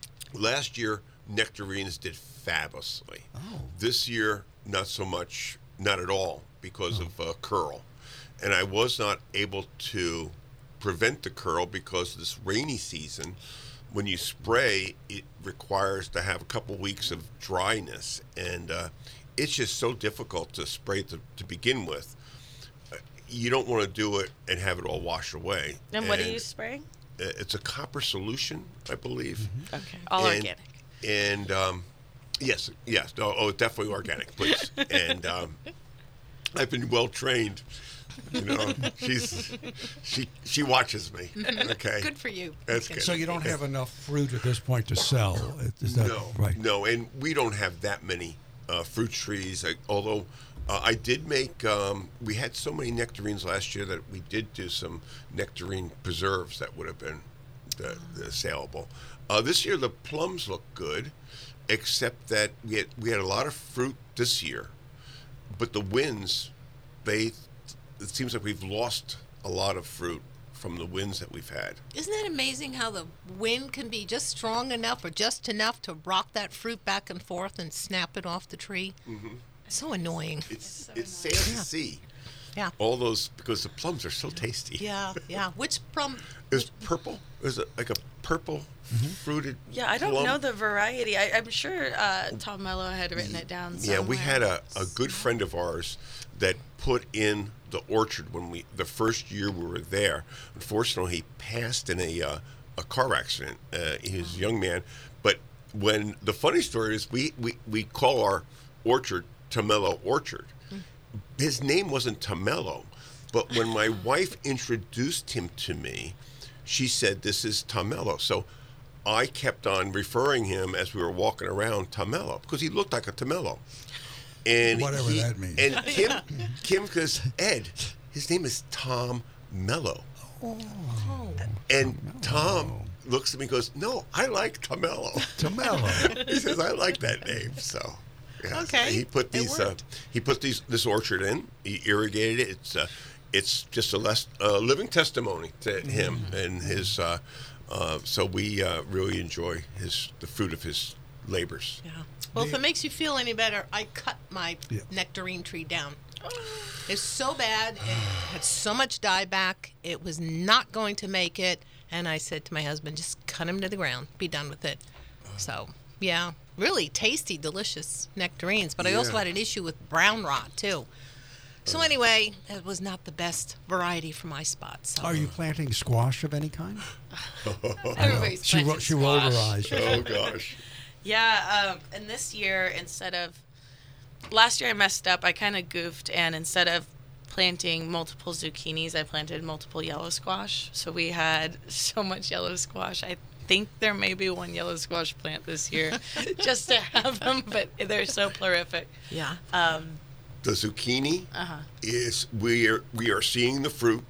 last year nectarines did fabulously. Oh. This year, not so much, not at all, because oh. of uh, curl, and I was not able to prevent the curl because this rainy season, when you spray, it requires to have a couple weeks of dryness, and uh, it's just so difficult to spray to, to begin with. Uh, you don't want to do it and have it all wash away. And, and what are you spraying? It's a copper solution, I believe. Mm-hmm. Okay, all and, organic. And um, yes, yes, oh, oh, definitely organic, please. And um, I've been well trained. You know, she's she she watches me. Okay, good for you. That's good. So you don't have enough fruit at this point to sell. Is that no, right? No, and we don't have that many uh, fruit trees. I, although uh, I did make, um, we had so many nectarines last year that we did do some nectarine preserves that would have been the, the saleable. Uh, this year the plums look good, except that we had we had a lot of fruit this year, but the winds, they. It seems like we've lost a lot of fruit from the winds that we've had. Isn't it amazing how the wind can be just strong enough or just enough to rock that fruit back and forth and snap it off the tree? Mm-hmm. It's so annoying. It's it's sad to see. Yeah. All those, because the plums are so tasty. Yeah, yeah. Which plum? There's purple. There's a, like a purple fruited Yeah, I don't plum. know the variety. I, I'm sure uh, Tom Mello had written it down somewhere. Yeah, we had a, a good friend of ours that put in the orchard when we the first year we were there. Unfortunately, he passed in a uh, a car accident. Uh, he was a young man, but when the funny story is, we we, we call our orchard Tomello Orchard. His name wasn't Tomello, but when my wife introduced him to me, she said, "This is Tomello." So I kept on referring him as we were walking around Tomello because he looked like a Tomello. And whatever he, that means. And Kim, Kim goes, "Ed, his name is Tom Mello." Oh. And Tom looks at me and goes, "No, I like Tomello." Tomello. He says, "I like that name." So, yeah. Okay. He put these. Uh, he put these this orchard in. He irrigated it. It's uh, it's just a less uh, living testimony to him mm. and his. Uh, uh, so we uh, really enjoy his the fruit of his labors. Yeah. Well, if it makes you feel any better, I cut my yeah. nectarine tree down. It's so bad. It had so much dieback. It was not going to make it. And I said to my husband, just cut him to the ground. Be done with it. So, yeah, really tasty, delicious nectarines. But I also Yeah. had an issue with brown rot, too. So anyway, it was not the best variety for my spot. So. Are you planting squash of any kind? Everybody's She, ro- planting she rolled her squash. eyes. Oh gosh. Yeah, um, and this year, instead of last year, I messed up. I kind of goofed, and instead of planting multiple zucchinis, I planted multiple yellow squash. So we had so much yellow squash. I think there may be one yellow squash plant this year, just to have them, but they're so prolific. Yeah. Um, The zucchini uh-huh. is we are we are seeing the fruit,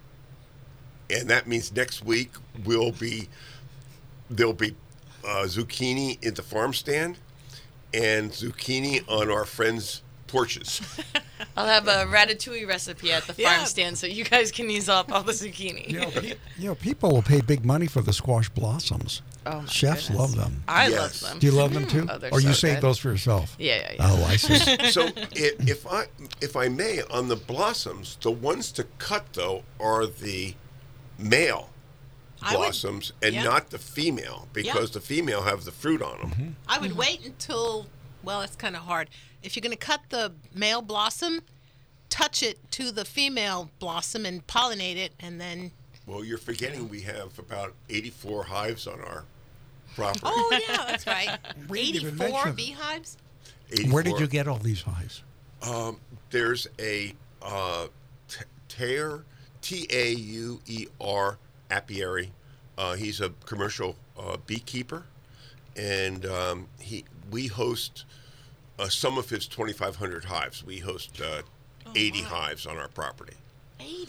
and that means next week will be there'll be uh, zucchini at the farm stand and zucchini on our friends' porches. I'll have a ratatouille recipe at the Yeah. farm stand, so you guys can use up all the zucchini. You know, pe- you know, people will pay big money for the squash blossoms. Oh, my Chefs goodness. love them. I Yes. love them. Do you love them too? Oh, they're or you so save good. those for yourself? Yeah, yeah, yeah. Oh, I see. So if, if I if I may, on the blossoms, the ones to cut though are the male I would- blossoms and yeah. not the female, because the female have the fruit on them. Mm-hmm. I would wait until, well, it's kind of hard. If you're going to cut the male blossom, touch it to the female blossom and pollinate it, and then. Well, you're forgetting we have about eighty-four hives on our property. Oh, yeah, that's right. We didn't even eighty-four mention- beehives? Where did eighty-four. you get all these hives? Um, there's a uh, t- Tear, T A U E R apiary. Uh, he's a commercial uh, beekeeper, and um, he we host uh, some of his twenty-five hundred hives. We host uh, Oh, eighty hives on our property. eighty.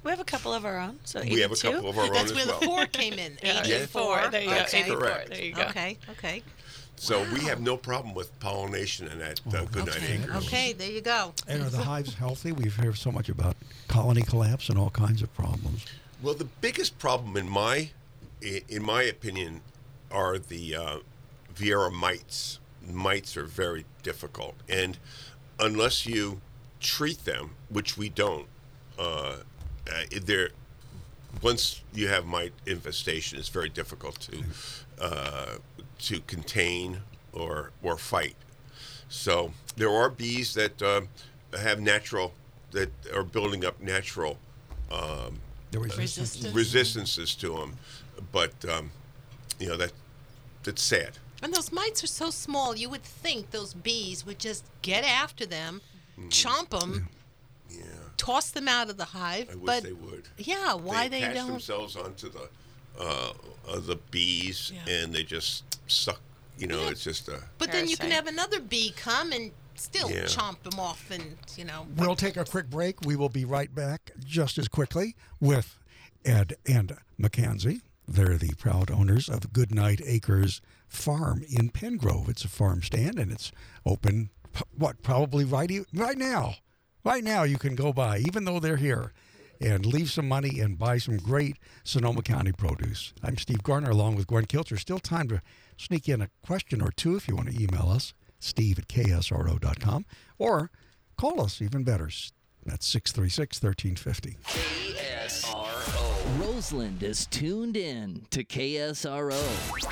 We have a couple of our own. So We have a eighty-two. couple of our own That's as where well. the four came in. Yeah. eighty-four. Yeah. There you go. That's eighty-four. correct. There you go. Okay, okay. So we have no problem with pollination in that uh, Goodnight Okay, Acres. okay, there you go. And are the hives healthy? We've heard so much about colony collapse and all kinds of problems. Well, the biggest problem in my, in my opinion, are the uh, Vieira mites. Mites are very difficult, and unless you treat them, which we don't, uh, uh, they're once you have mite infestation, it's very difficult to uh, to contain or or fight. So there are bees that uh, have natural that are building up natural um, The resistance. resistances to them, but um, you know that that's sad. And those mites are so small, you would think those bees would just get after them, Mm-hmm. chomp them, Yeah. toss them out of the hive. I wish but they would. Yeah, why they they, attach don't? themselves onto the uh, uh, the bees and they just suck. You know, Yeah. it's just a. But then you can Parasite. have another bee come and still Yeah. chomp them off, and you know. We'll take a quick break. We will be right back just as quickly with Ed and Mackenzie. They're the proud owners of Goodnight Acres Farm in Pengrove. It's a farm stand, and it's open, p- what, probably right, e- right now. Right now you can go by, even though they're here, and leave some money and buy some great Sonoma County produce. I'm Steve Garner along with Gwen Kilcher. Still time to sneak in a question or two if you want to email us, steve at k s r o dot com, or call us, even better. That's six three six, one three five zero. K S R O. Roseland is tuned in to K S R O.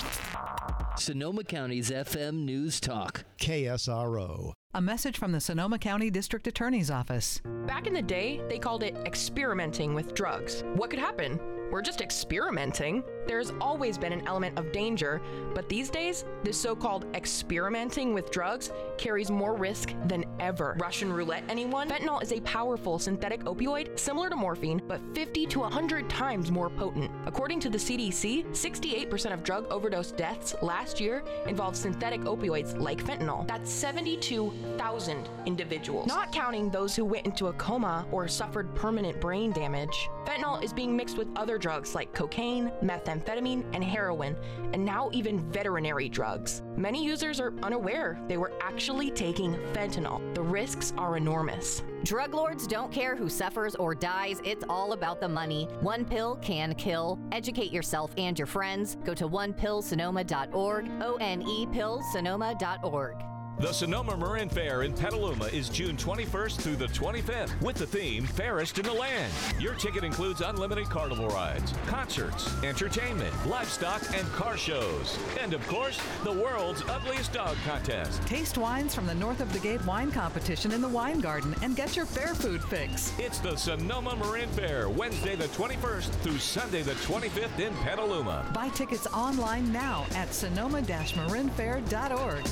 Sonoma County's F M News Talk. K S R O. A message from the Sonoma County District Attorney's Office. Back in the day, they called it experimenting with drugs. What could happen? We're just experimenting. There's always been an element of danger, but these days, this so-called experimenting with drugs carries more risk than ever. Russian roulette, anyone? Fentanyl is a powerful synthetic opioid similar to morphine, but fifty to one hundred times more potent. According to the C D C, sixty-eight percent of drug overdose deaths last year involved synthetic opioids like fentanyl. That's seventy-two thousand individuals, not counting those who went into a coma or suffered permanent brain damage. Fentanyl is being mixed with other drugs like cocaine, methamphetamine, and heroin, and now even veterinary drugs. Many users are unaware they were actually taking fentanyl. The risks are enormous. Drug lords don't care who suffers or dies. It's all about the money. One pill can kill. Educate yourself and your friends. Go to one pill sonoma dot org, O N E pills sonoma dot org. The Sonoma Marin Fair in Petaluma is June twenty-first through the twenty-fifth with the theme Fairest in the Land. Your ticket includes unlimited carnival rides, concerts, entertainment, livestock, and car shows. And of course, the world's ugliest dog contest. Taste wines from the North of the Gate wine competition in the Wine Garden and get your fair food fix. It's the Sonoma Marin Fair, Wednesday the twenty-first through Sunday the twenty-fifth in Petaluma. Buy tickets online now at sonoma dash marin fair dot org.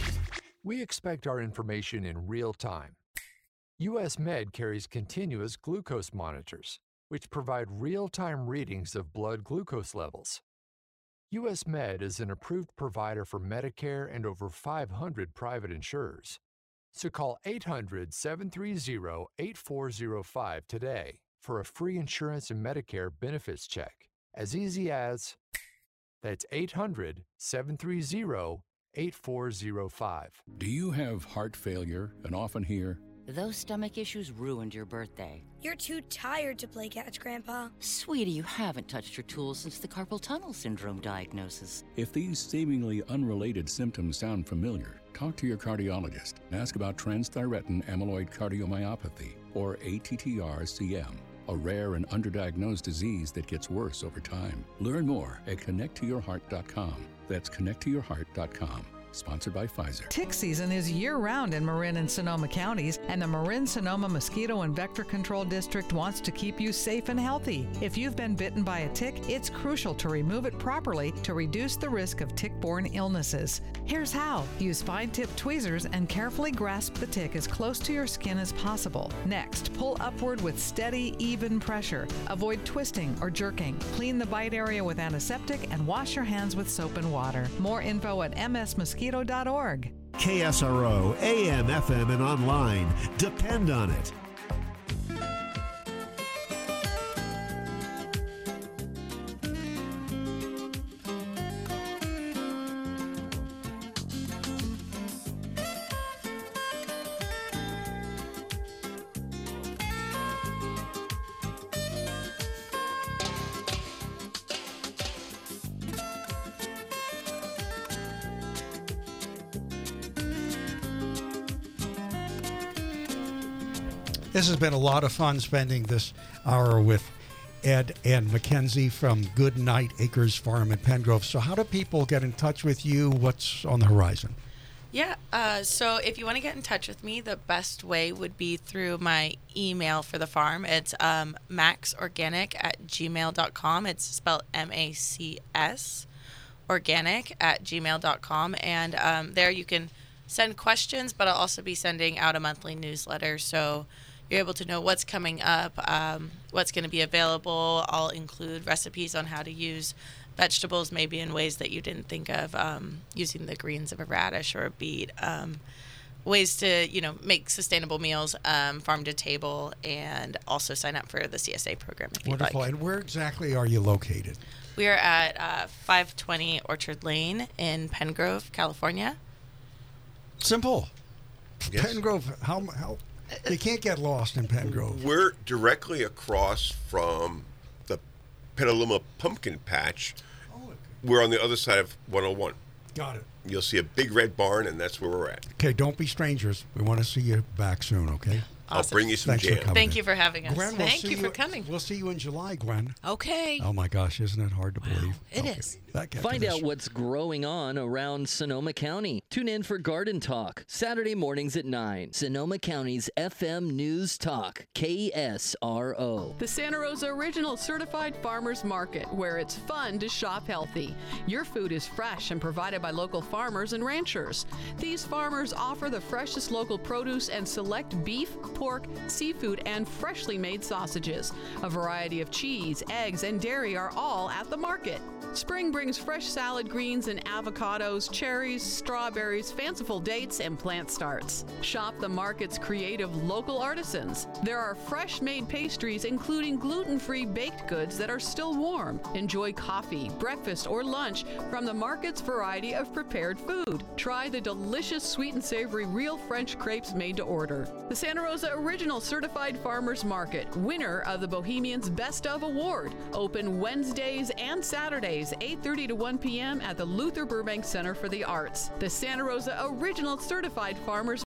We expect our information in real time. U S Med carries continuous glucose monitors, which provide real-time readings of blood glucose levels. U S Med is an approved provider for Medicare and over five hundred private insurers. So call eight hundred, seven three zero, eight four zero five today for a free insurance and Medicare benefits check. As easy as, that's eight hundred, seven three zero, eight four zero five. Do you have heart failure and often hear, "Those stomach issues ruined your birthday"? "You're too tired to play catch, Grandpa." Sweetie, you haven't touched your tools since the carpal tunnel syndrome diagnosis. if these seemingly unrelated symptoms sound familiar, talk to your cardiologist and ask about transthyretin amyloid cardiomyopathy, or A T T R C M, a rare and underdiagnosed disease that gets worse over time. Learn more at connect to your heart dot com. That's connect to your heart dot com. Sponsored by Pfizer. Tick season is year-round in Marin and Sonoma counties, and the Marin-Sonoma Mosquito and Vector Control District wants to keep you safe and healthy. If you've been bitten by a tick, it's crucial to remove it properly to reduce the risk of tick-borne illnesses. Here's how. Use fine-tipped tweezers and carefully grasp the tick as close to your skin as possible. Next, pull upward with steady, even pressure. Avoid twisting or jerking. Clean the bite area with antiseptic and wash your hands with soap and water. More info at m s mosquito dot org. K S R O, A M, F M, and online. Depend on it. This has been a lot of fun spending this hour with Ed and Mackenzie from Good Night Acres Farm in Pengrove. So how do people get in touch with you? What's on the horizon? Yeah, uh, so if you want to get in touch with me, the best way would be through my email for the farm. It's um, maxorganic at gmail dot com. It's spelled M A C S, organic at gmail dot com. And um, there you can send questions, but I'll also be sending out a monthly newsletter. So you're able to know what's coming up, um, what's going to be available. I'll include recipes on how to use vegetables maybe in ways that you didn't think of, um, using the greens of a radish or a beet, um, ways to, you know, make sustainable meals, um, farm to table, and also sign up for the C S A program if you'd Wonderful. like. And where exactly are you located? We are at uh, five twenty Orchard Lane in Pengrove, California. Simple. Yes. Pengrove, how, how, you can't get lost in Pengrove. We're directly across from the Petaluma Pumpkin Patch. We're on the other side of one oh one. Got it. You'll see a big red barn, and that's where we're at. Okay, don't be strangers. We want to see you back soon, okay? I'll bring you some Thanks for jam. coming Thank in. you for having us. Gwen, we'll Thank see you for coming. We'll see you in July, Gwen. Okay. Oh, my gosh. Isn't it hard to believe? It is. Back after Find this. out what's growing on around Sonoma County. Tune in for Garden Talk, Saturday mornings at nine. Sonoma County's F M News Talk, K S R O. The Santa Rosa Original Certified Farmers Market, where it's fun to shop healthy. Your food is fresh and provided by local farmers and ranchers. These farmers offer the freshest local produce and select beef, pork, seafood, and freshly made sausages. A variety of cheese, eggs, and dairy are all at the market. Spring brings fresh salad greens and avocados, cherries, strawberries, fanciful dates, and plant starts. Shop the market's creative local artisans. There are fresh-made pastries, including gluten-free baked goods that are still warm. Enjoy coffee, breakfast, or lunch from the market's variety of prepared food. Try the delicious sweet and savory real French crepes made to order. The Santa Rosa Original Certified Farmers Market, winner of the Bohemians Best of Award, open Wednesdays and Saturdays, eight thirty to one p.m. at the Luther Burbank Center for the Arts. The Santa Rosa Original Certified Farmers